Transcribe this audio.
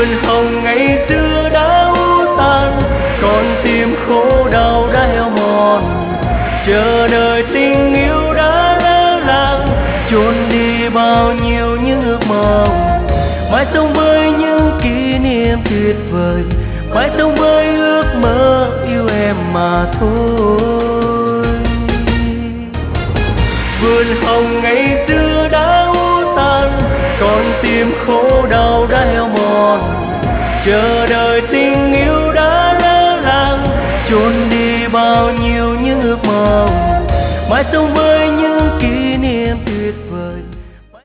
hồng ngày xưa đã u tàn, con tim khổ đau đã heo mòn, chờ đợi tình yêu đã lỡ làng, chôn đi bao nhiêu những ước mong. Mãi sống với những kỷ niệm tuyệt vời, mãi sống với ước mơ yêu em mà thôi. Vườn hồng ngày xưa đã u tàn, con tim khổ đau đã heo mòn, chờ đợi tình yêu đã lỡ làng, chôn đi bao nhiêu những ước mong. Mãi sống với những kỷ niệm tuyệt vời,